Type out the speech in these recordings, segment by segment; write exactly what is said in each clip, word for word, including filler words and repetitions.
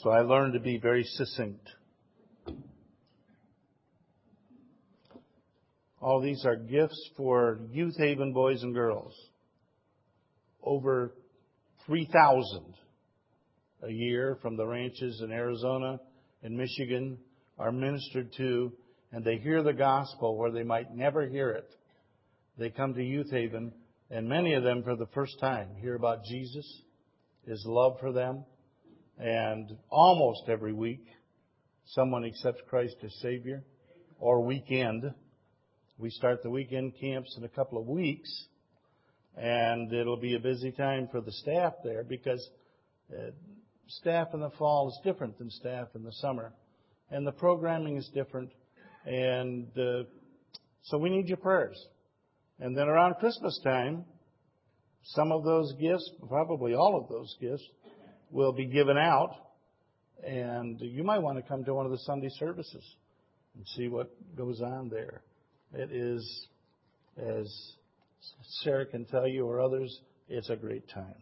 So I learned to be very succinct. All these are gifts for Youth Haven boys and girls. Over three thousand a year from the ranches in Arizona and Michigan are ministered to, and they hear the gospel where they might never hear it. They come to Youth Haven, and many of them for the first time hear about Jesus, His love for them, and almost every week someone accepts Christ as Savior, or weekend. We start the weekend camps in a couple of weeks, and it'll be a busy time for the staff there because uh, staff in the fall is different than staff in the summer, and the programming is different, and uh, so we need your prayers. And then around Christmas time, some of those gifts, probably all of those gifts, will be given out, and you might want to come to one of the Sunday services and see what goes on there. It is, as Sarah can tell you or others, it's a great time.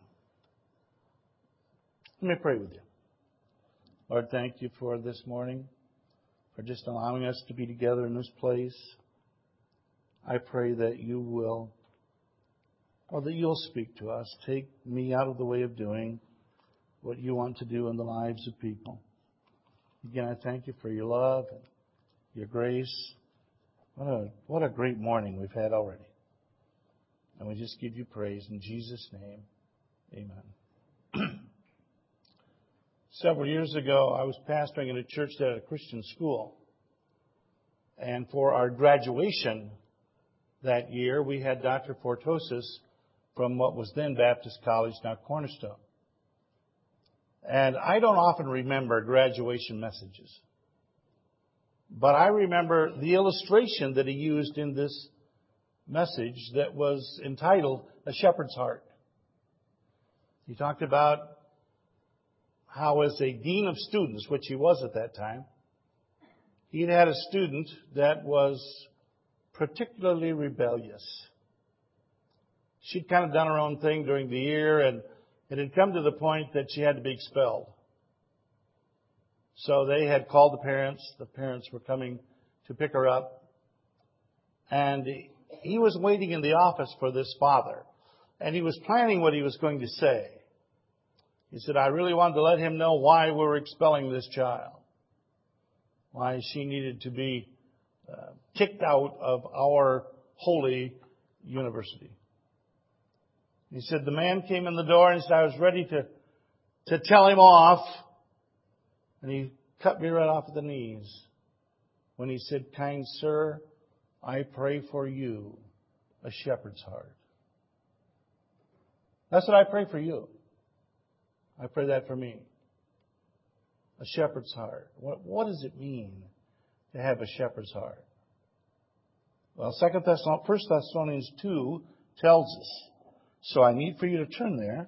Let me pray with you. Lord, thank you for this morning, for just allowing us to be together in this place. I pray that you will, or that you'll speak to us. Take me out of the way of doing what you want to do in the lives of people. Again, I thank you for your love and your grace. What a, what a great morning we've had already. And we just give you praise in Jesus' name. Amen. Several years ago, I was pastoring in a church that had a Christian school. And for our graduation that year, we had Doctor Fortosis from what was then Baptist College, now Cornerstone. And I don't often remember graduation messages. But I remember the illustration that he used in this message that was entitled A Shepherd's Heart. He talked about how as a dean of students, which he was at that time, he'd had a student that was particularly rebellious. She'd kind of done her own thing during the year, and it had come to the point that she had to be expelled. So they had called the parents. The parents were coming to pick her up. And he was waiting in the office for this father. And he was planning what he was going to say. He said, I really wanted to let him know why we were expelling this child. Why she needed to be uh, kicked out of our holy university. He said, the man came in the door and said, I was ready to, to tell him off. And he cut me right off at the knees when he said, kind sir, I pray for you a shepherd's heart. That's what I pray for you. I pray that for me. A shepherd's heart. What, what does it mean to have a shepherd's heart? Well, Second Thessalonians, First Thessalonians two tells us. So I need for you to turn there.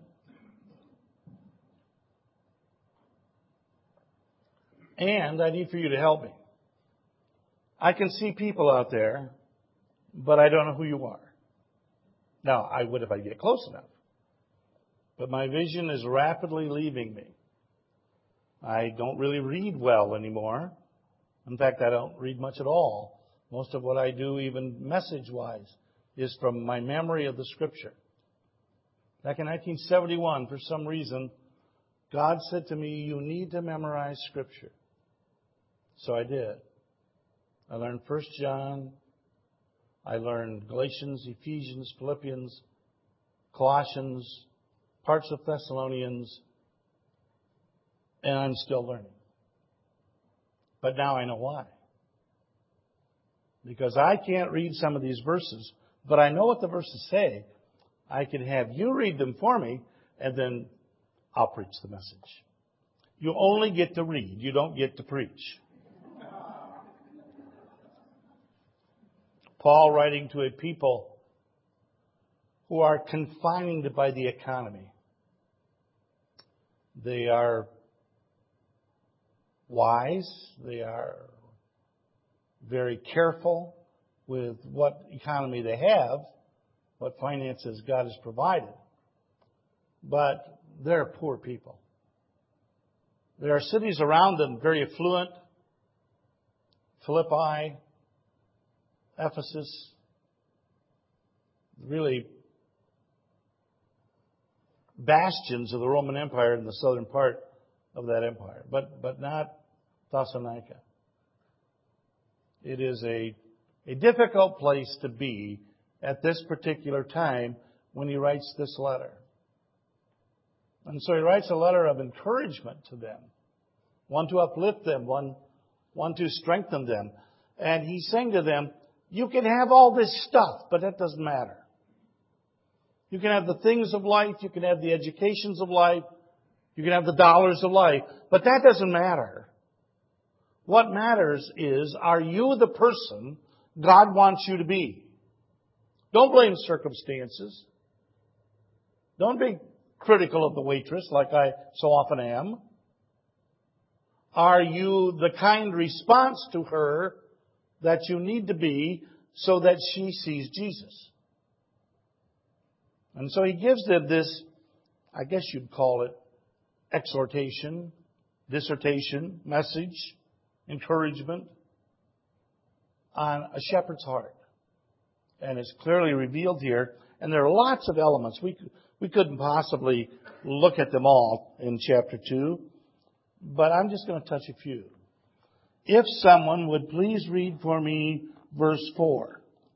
And I need for you to help me. I can see people out there, but I don't know who you are. Now, I would if I get close enough. But my vision is rapidly leaving me. I don't really read well anymore. In fact, I don't read much at all. Most of what I do, even message-wise, is from my memory of the Scripture. Back in nineteen seventy-one, for some reason, God said to me, you need to memorize Scripture. So I did. I learned First John. I learned Galatians, Ephesians, Philippians, Colossians, parts of Thessalonians, and I'm still learning. But now I know why. Because I can't read some of these verses, but I know what the verses say. I can have you read them for me, and then I'll preach the message. You only get to read. You don't get to preach. Paul, writing to a people who are confined by the economy. They are wise. They are very careful with what economy they have, what finances God has provided. But they're poor people. There are cities around them very affluent. Philippi, Ephesus, really bastions of the Roman Empire in the southern part of that empire, but but not Thessalonica. It is a, a difficult place to be at this particular time when he writes this letter. And so he writes a letter of encouragement to them, one to uplift them, one, one to strengthen them. And he's saying to them, you can have all this stuff, but that doesn't matter. You can have the things of life, you can have the educations of life, you can have the dollars of life, but that doesn't matter. What matters is, are you the person God wants you to be? Don't blame circumstances. Don't be critical of the waitress like I so often am. Are you the kind response to her that you need to be so that she sees Jesus? And so he gives them this, I guess you'd call it, exhortation, dissertation, message, encouragement on a shepherd's heart. And it's clearly revealed here. And there are lots of elements. We, we couldn't possibly look at them all in chapter two. But I'm just going to touch a few. If someone would please read for me verse four.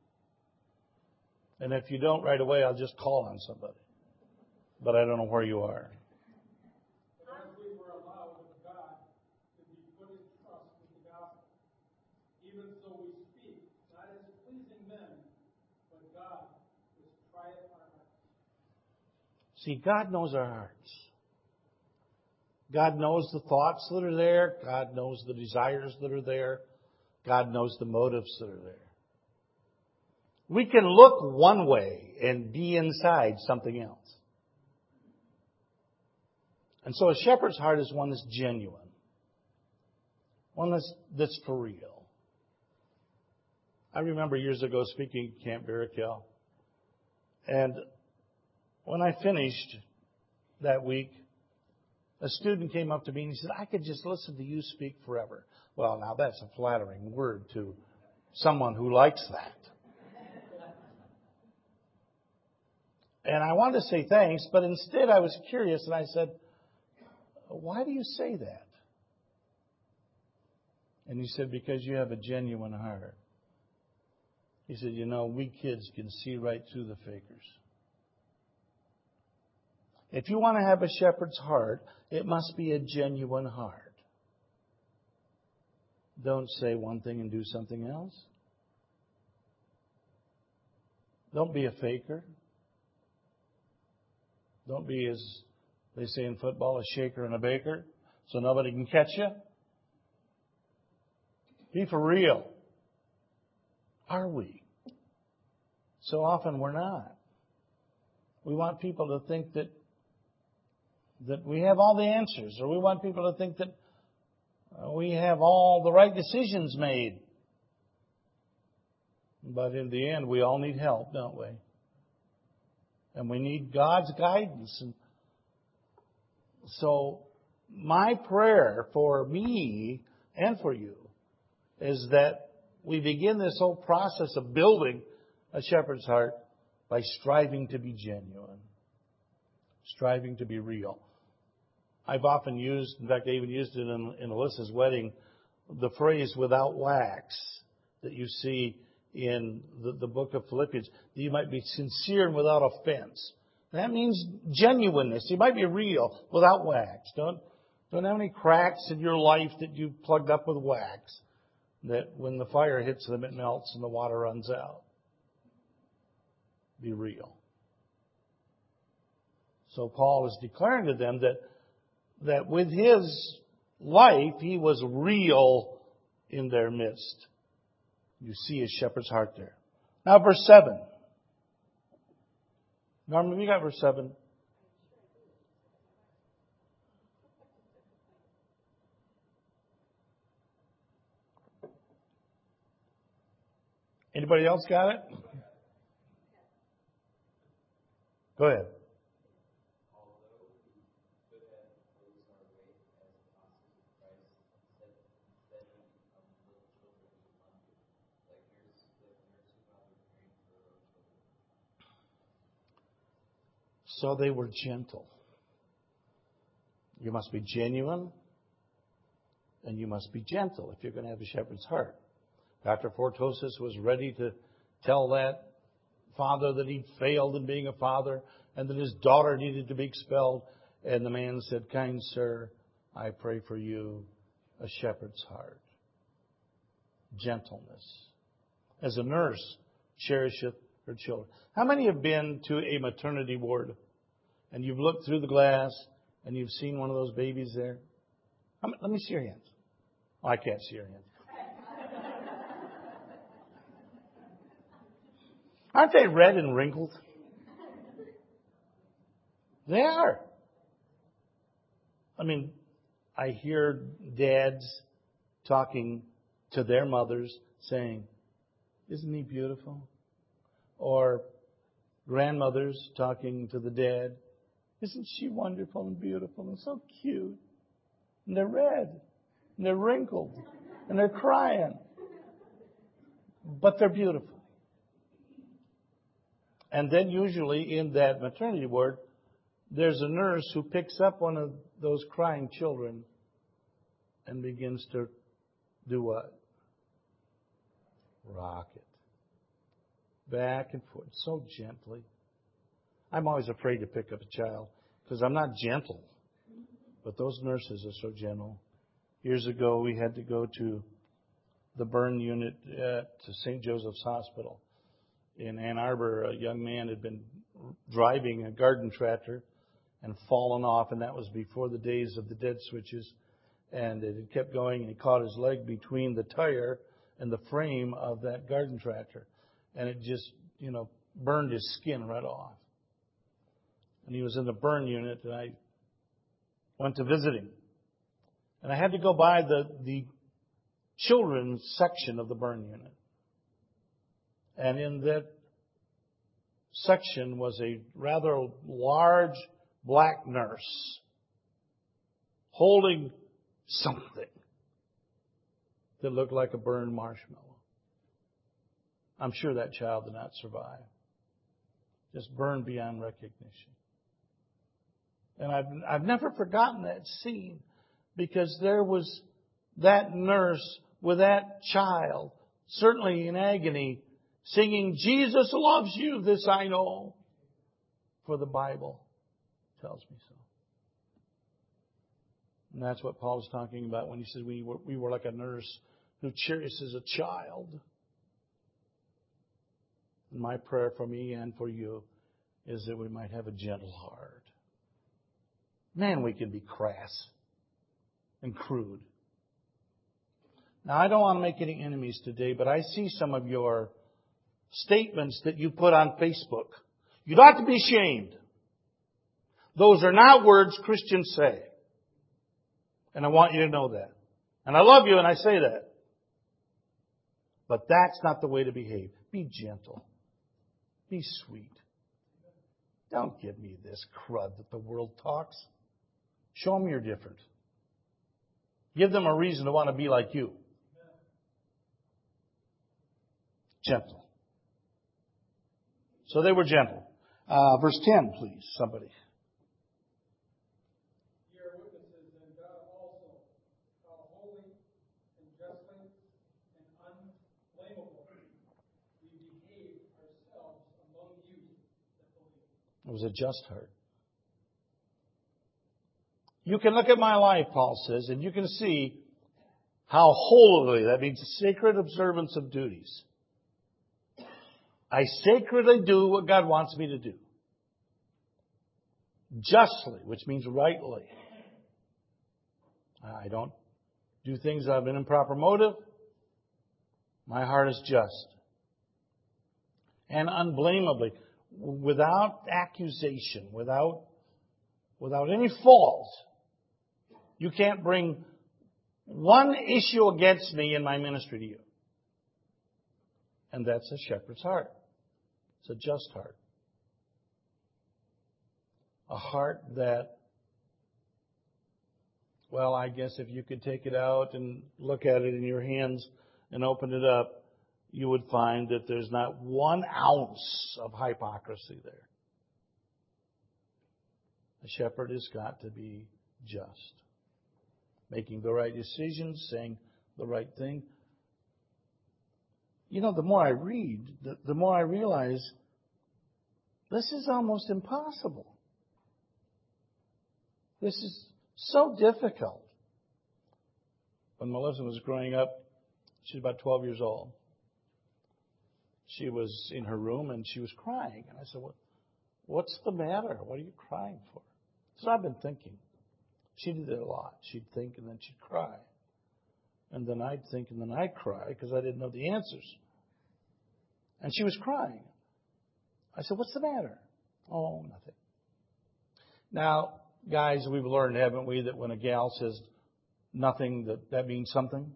And if you don't right away, I'll just call on somebody. But I don't know where you are. As we were allowed of God to be put in trust with the gospel, even so we speak, not as pleasing men, but God, which trieth our hearts. See, God knows our hearts. God knows the thoughts that are there. God knows the desires that are there. God knows the motives that are there. We can look one way and be inside something else. And so a shepherd's heart is one that's genuine. One that's, that's for real. I remember years ago speaking at Camp Barakel. And when I finished that week, a student came up to me and he said, I could just listen to you speak forever. Well, now that's a flattering word to someone who likes that. And I wanted to say thanks, but instead I was curious and I said, why do you say that? And he said, because you have a genuine heart. He said, you know, we kids can see right through the fakers. If you want to have a shepherd's heart, it must be a genuine heart. Don't say one thing and do something else. Don't be a faker. Don't be, as they say in football, a shaker and a baker, so nobody can catch you. Be for real. Are we? So often we're not. We want people to think that that we have all the answers, or we want people to think that we have all the right decisions made. But in the end, we all need help, don't we? And we need God's guidance. And so my prayer for me and for you is that we begin this whole process of building a shepherd's heart by striving to be genuine, striving to be real. I've often used, in fact, I even used it in, in Alyssa's wedding, the phrase without wax that you see in the, the book of Philippians. You might be sincere and without offense. That means genuineness. You might be real without wax. Don't, don't have any cracks in your life that you've plugged up with wax, that when the fire hits them, it melts and the water runs out. Be real. So Paul is declaring to them that, that with his life, he was real in their midst. You see his shepherd's heart there. Now verse seven. Norman, you got verse seven? Anybody else got it? Go ahead. So they were gentle. You must be genuine, and you must be gentle if you're going to have a shepherd's heart. Doctor Fortosis was ready to tell that father that he'd failed in being a father and that his daughter needed to be expelled. And the man said, "Kind sir, I pray for you a shepherd's heart." Gentleness. As a nurse cherisheth her children. How many have been to a maternity ward and you've looked through the glass and you've seen one of those babies there? Let me see your hands. Oh, I can't see your hands. Aren't they red and wrinkled? They are. I mean, I hear dads talking to their mothers saying, "Isn't he beautiful?" Or grandmothers talking to the dad, "Isn't she wonderful and beautiful and so cute?" And they're red, and they're wrinkled, and they're crying. But they're beautiful. And then usually in that maternity ward, there's a nurse who picks up one of those crying children and begins to do what? Rock it. Back and forth, so gently. I'm always afraid to pick up a child because I'm not gentle. But those nurses are so gentle. Years ago, we had to go to the burn unit at Saint Joseph's Hospital in Ann Arbor. A young man had been driving a garden tractor and fallen off, and that was before the days of the dead switches. And it had kept going, and he caught his leg between the tire and the frame of that garden tractor. And it just, you know, burned his skin right off. And he was in the burn unit, and I went to visit him. And I had to go by the, the children's section of the burn unit. And in that section was a rather large black nurse holding something that looked like a burned marshmallow. I'm sure that child did not survive. Just burned beyond recognition. And I've, I've never forgotten that scene because there was that nurse with that child, certainly in agony, singing, "Jesus loves you, this I know, for the Bible tells me so." And that's what Paul's talking about when he says we were, we were like a nurse who cherishes a child. And my prayer for me and for you is that we might have a gentle heart. Man, we can be crass and crude. Now, I don't want to make any enemies today, but I see some of your statements that you put on Facebook. You'd ought to be ashamed. Those are not words Christians say. And I want you to know that. And I love you and I say that. But that's not the way to behave. Be gentle. Be sweet. Don't give me this crud that the world talks. Show them you're different. Give them a reason to want to be like you. Gentle. So they were gentle. Uh, verse ten, please, somebody. Ye are witnesses, and God also, how holy and justly and unblameable we behave ourselves among you that believe. It was a just heart. You can look at my life, Paul says, and you can see how holy, that means sacred observance of duties. I sacredly do what God wants me to do. Justly, which means rightly. I don't do things out of an improper motive. My heart is just. And unblameably, without accusation, without, without any fault. You can't bring one issue against me in my ministry to you. And that's a shepherd's heart. It's a just heart. A heart that, well, I guess if you could take it out and look at it in your hands and open it up, you would find that there's not one ounce of hypocrisy there. A shepherd has got to be just. Making the right decisions, saying the right thing. You know, the more I read, the, the more I realize this is almost impossible. This is so difficult. When Melissa was growing up, she was about twelve years old. She was in her room and she was crying. And I said, what, what's the matter? What are you crying for? So I've been thinking. She did it a lot. She'd think and then she'd cry. And then I'd think and then I'd cry because I didn't know the answers. And she was crying. I said, what's the matter? Oh, nothing. Now, guys, we've learned, haven't we, that when a gal says nothing, that that means something?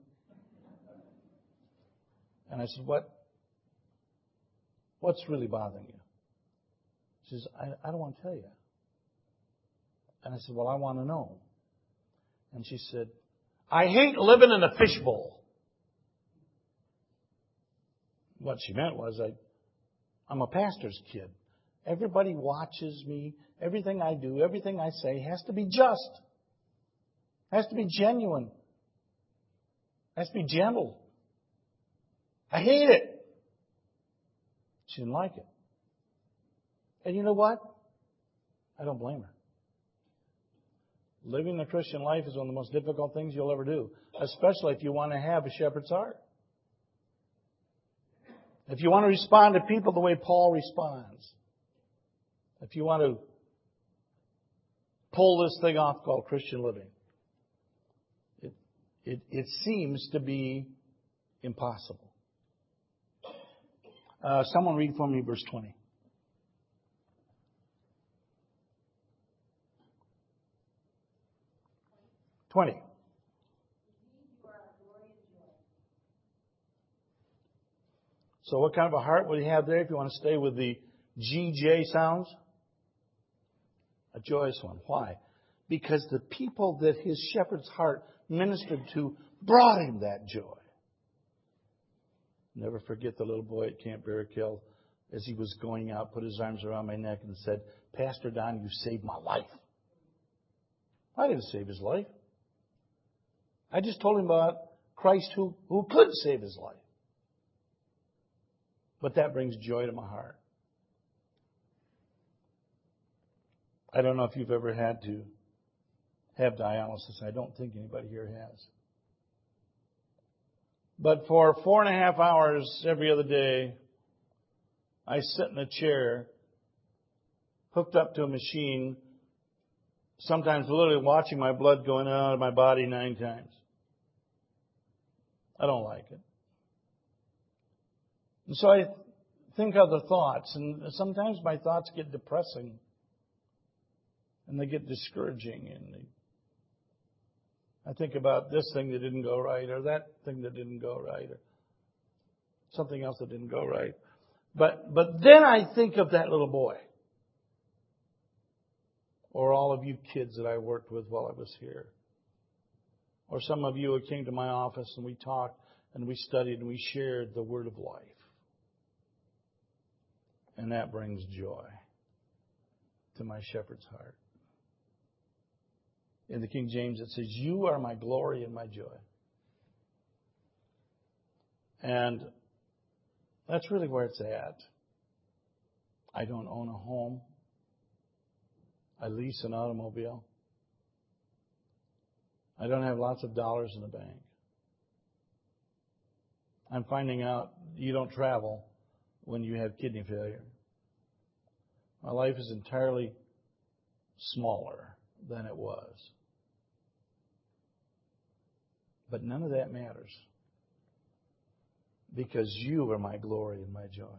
And I said, what? What's really bothering you? She says, I, I don't want to tell you. And I said, well, I want to know. And she said, I hate living in a fishbowl. What she meant was, I, I'm a pastor's kid. Everybody watches me. Everything I do, everything I say has to be just. Has to be genuine. Has to be gentle. I hate it. She didn't like it. And you know what? I don't blame her. Living the Christian life is one of the most difficult things you'll ever do, especially if you want to have a shepherd's heart. If you want to respond to people the way Paul responds. If you want to pull this thing off called Christian living. It, it, it seems to be impossible. Uh, someone read for me verse twenty. twenty. So what kind of a heart would he have there if you want to stay with the G J sounds? A joyous one. Why? Because the people that his shepherd's heart ministered to brought him that joy. Never forget the little boy at Camp Barrakill as he was going out, put his arms around my neck and said, Pastor Don, you saved my life. I didn't save his life. I just told him about Christ who, who could save his life. But that brings joy to my heart. I don't know if you've ever had to have dialysis. I don't think anybody here has. But for four and a half hours every other day, I sit in a chair, hooked up to a machine, sometimes literally watching my blood going out of my body nine times. I don't like it. And so I think of the thoughts, and sometimes my thoughts get depressing, and they get discouraging, and they, I think about this thing that didn't go right, or that thing that didn't go right, or something else that didn't go right. But but then I think of that little boy, or all of you kids that I worked with while I was here, or some of you who came to my office and we talked and we studied and we shared the word of life. And that brings joy to my shepherd's heart. In the King James it says, you are my glory and my joy. And that's really where it's at. I don't own a home. I lease an automobile. I don't have lots of dollars in the bank. I'm finding out you don't travel when you have kidney failure. My life is entirely smaller than it was. But none of that matters. Because you are my glory and my joy.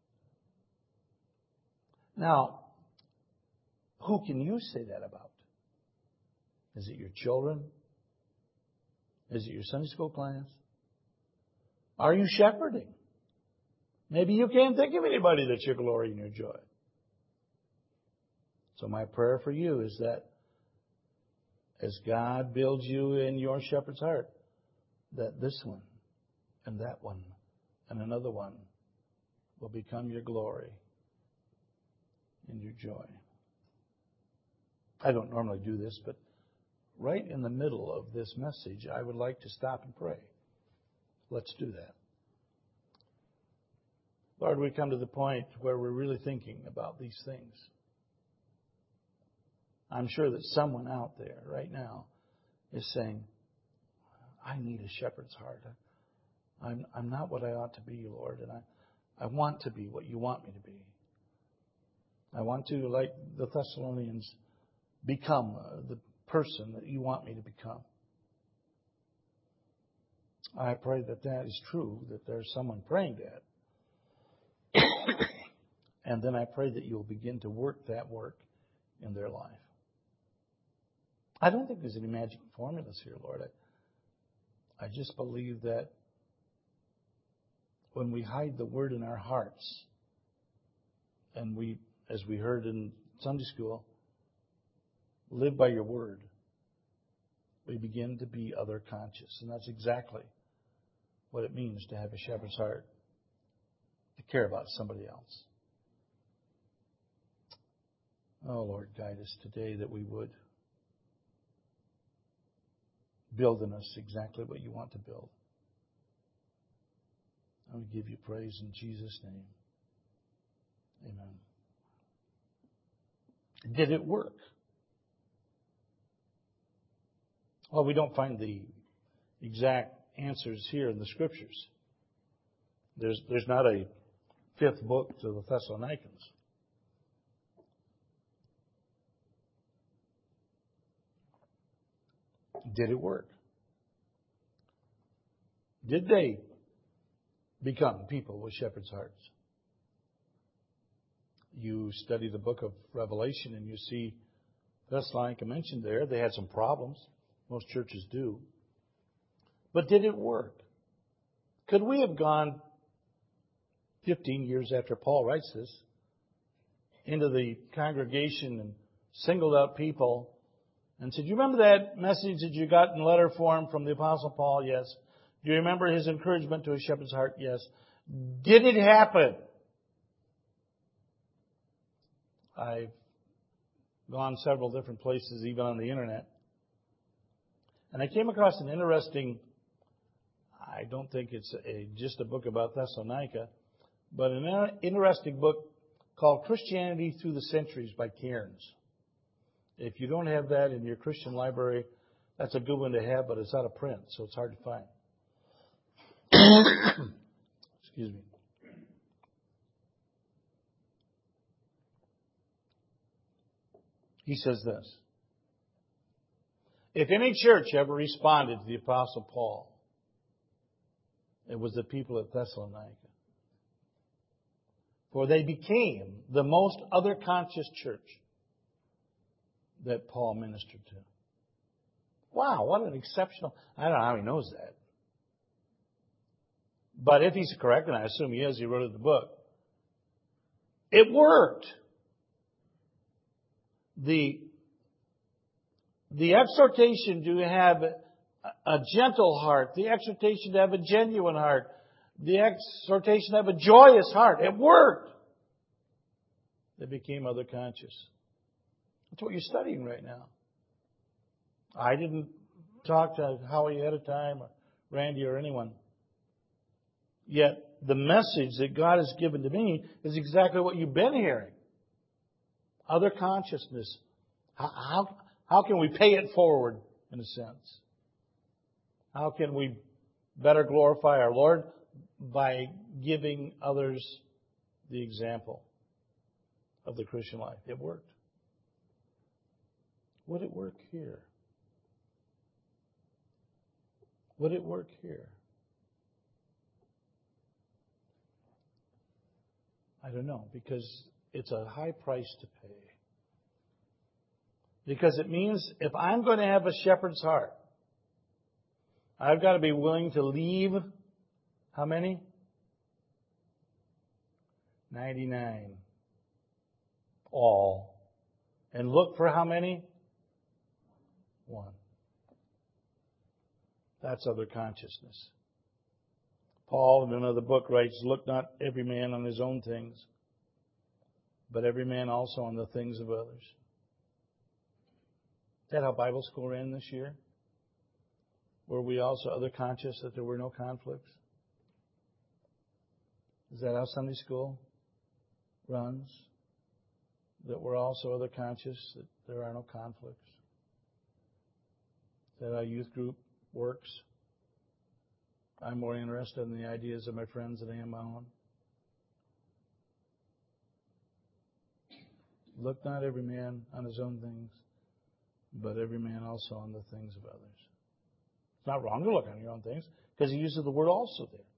Now, who can you say that about? Is it your children? Is it your Sunday school class? Are you shepherding? Maybe you can't think of anybody that's your glory and your joy. So my prayer for you is that as God builds you in your shepherd's heart, that this one and that one and another one will become your glory and your joy. I don't normally do this, but right in the middle of this message, I would like to stop and pray. Let's do that. Lord, we come to the point where we're really thinking about these things. I'm sure that someone out there right now is saying, I need a shepherd's heart. I'm, I'm not what I ought to be, Lord, and I, I want to be what you want me to be. I want to, like the Thessalonians, become the person that you want me to become. I pray that that is true, that there's someone praying that. And then I pray that you'll begin to work that work in their life. I don't think there's any magic formulas here, Lord. I, I just believe that when we hide the Word in our hearts, and we, as we heard in Sunday school, live by your Word, we begin to be other conscious. And that's exactly what it means to have a shepherd's heart, to care about somebody else. Oh, Lord, guide us today that we would build in us exactly what you want to build. And we give you praise in Jesus' name. Amen. Did it work? Well, we don't find the exact answers here in the Scriptures. There's, there's not a fifth book to the Thessalonians. Did it work? Did they become people with shepherd's hearts? You study the book of Revelation and you see Thessalonica mentioned there. They had some problems. Most churches do. But did it work? Could we have gone fifteen years after Paul writes this into the congregation and singled out people and said, you remember that message that you got in letter form from the Apostle Paul? Yes. Do you remember his encouragement to a shepherd's heart? Yes. Did it happen? I've gone several different places, even on the internet. And I came across an interesting, I don't think it's a, just a book about Thessalonica, but an interesting book called Christianity Through the Centuries by Cairns. If you don't have that in your Christian library, that's a good one to have, but it's out of print, so it's hard to find. Excuse me. He says this: if any church ever responded to the Apostle Paul, it was the people at Thessalonica. For they became the most other-conscious church that Paul ministered to. Wow, what an exceptional... I don't know how he knows that. But if he's correct, and I assume he is, he wrote it in the book, it worked. The, the exhortation to have a gentle heart, the exhortation to have a genuine heart, the exhortation to have a joyous heart, it worked. They became other conscious. That's what you're studying right now. I didn't talk to Howie ahead of time or Randy or anyone. Yet the message that God has given to me is exactly what you've been hearing. Other consciousness. How, how, how can we pay it forward, in a sense? How can we better glorify our Lord? By giving others the example of the Christian life. It worked. Would it work here? Would it work here? I don't know, because it's a high price to pay. Because it means if I'm going to have a shepherd's heart, I've got to be willing to leave how many? ninety-nine. All. And look for how many? One. That's other consciousness. Paul in another book writes, look not every man on his own things, but every man also on the things of others. that how Bible school ran this year? Were we also other conscious that there were no conflicts? Is that how Sunday school runs? That we're also other conscious that there are no conflicts? Is that how youth group works? I'm more interested in the ideas of my friends than I am my own. Look not every man on his own things, but every man also on the things of others. It's not wrong to look on your own things, because he uses the word also there.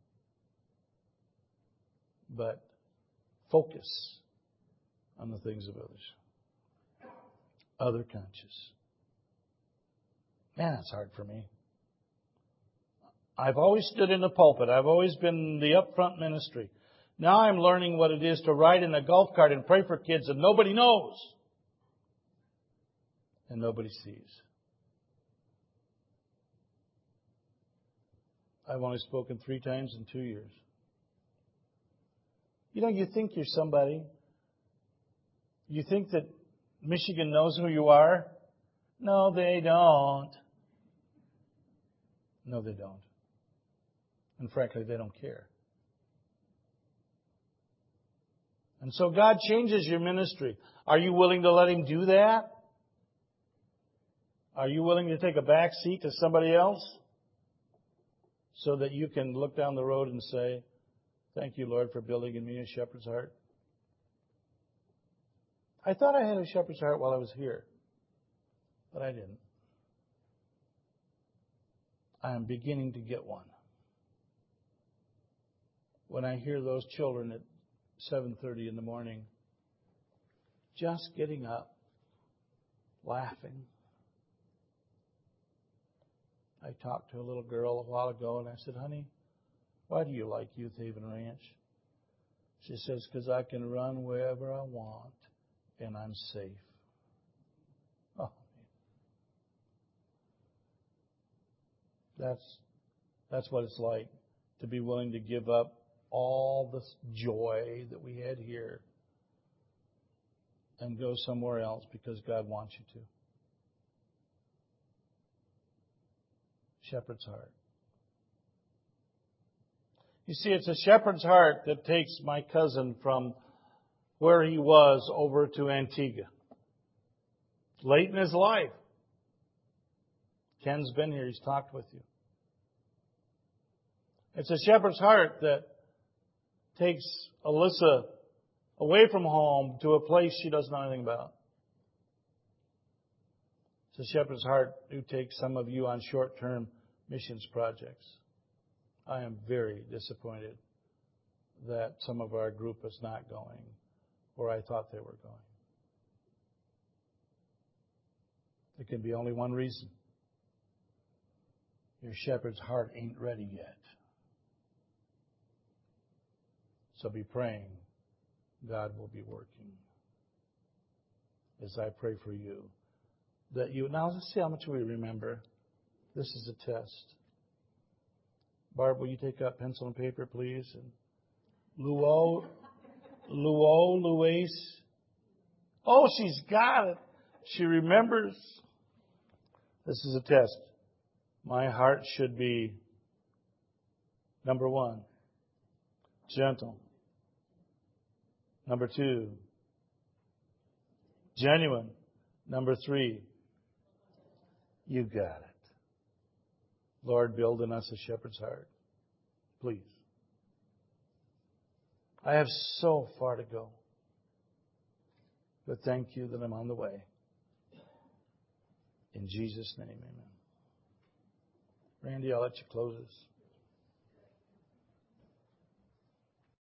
But focus on the things of others. Other conscious. Man, that's hard for me. I've always stood in the pulpit. I've always been in the upfront ministry. Now I'm learning what it is to ride in a golf cart and pray for kids and nobody knows. And nobody sees. I've only spoken three times in two years. You know, you think you're somebody. You think that Michigan knows who you are? No, they don't. No, they don't. And frankly, they don't care. And so God changes your ministry. Are you willing to let Him do that? Are you willing to take a back seat to somebody else so that you can look down the road and say, thank you, Lord, for building in me a shepherd's heart? I thought I had a shepherd's heart while I was here, but I didn't. I am beginning to get one. When I hear those children at seven thirty in the morning just getting up, laughing. I talked to a little girl a while ago and I said, honey, why do you like Youth Haven Ranch? She says, because I can run wherever I want and I'm safe. Oh, that's, that's what it's like to be willing to give up all this joy that we had here and go somewhere else because God wants you to. Shepherd's heart. You see, it's a shepherd's heart that takes my cousin from where he was over to Antigua. Late in his life. Ken's been here. He's talked with you. It's a shepherd's heart that takes Alyssa away from home to a place she doesn't know anything about. It's a shepherd's heart who takes some of you on short-term missions projects. I am very disappointed that some of our group is not going where I thought they were going. There can be only one reason. Your shepherd's heart ain't ready yet. So be praying. God will be working. As I pray for you. That you, now let's see how much we remember. This is a test. Barb, will you take up pencil and paper, please? And Luo, Luo, Luis. Oh, she's got it. She remembers. This is a test. My heart should be, number one, gentle. Number two, genuine. Number three, you got it. Lord, build in us a shepherd's heart. Please. I have so far to go. But thank you that I'm on the way. In Jesus' name, amen. Randy, I'll let you close this.